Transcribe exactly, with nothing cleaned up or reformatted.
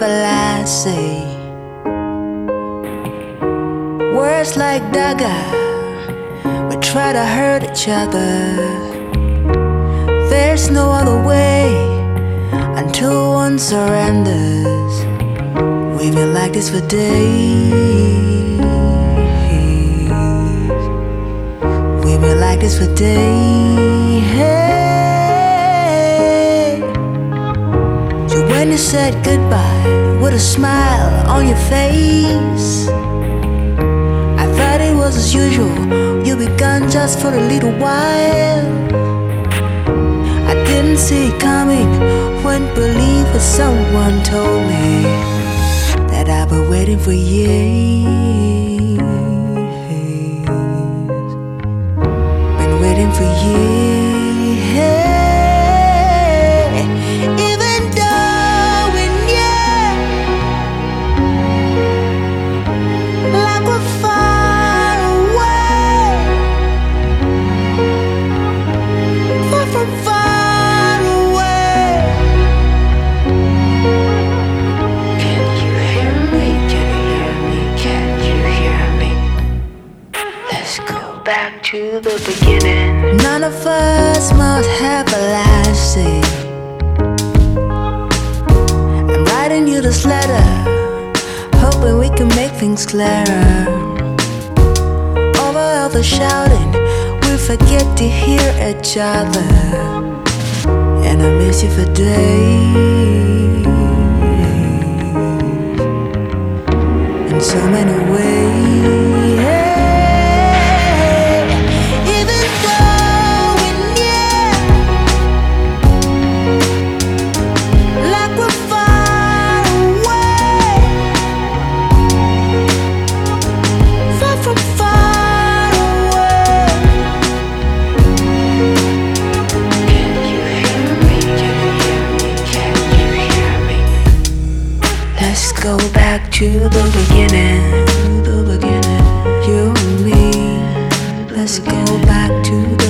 everlasting. Words like dagger, we try to hurt each other. There's no other way until one surrenders. We've been like this for days. We've been like this for days. So when you said goodbye with a smile on your face, I thought it was as usual. You'll be gone just for a little while. I didn't see it coming, wouldn't believe what someone told me, that I've been waiting for years. Been waiting for years. Even though we knew like we're far away, far from far away. Can you hear me? Can you hear me? Can you hear me? Let's go back to the beginning. None of us must have a lasting. I'm writing you this letter, hoping we can make things clearer. Over all the shouting, we forget to hear each other. And I miss you for days, in so many ways. Even though we knew like we're far away, far from far away. Can you hear me? Can you hear me? Can you hear me? Let's go back to the beginning. The beginning. You and me. Let's go back to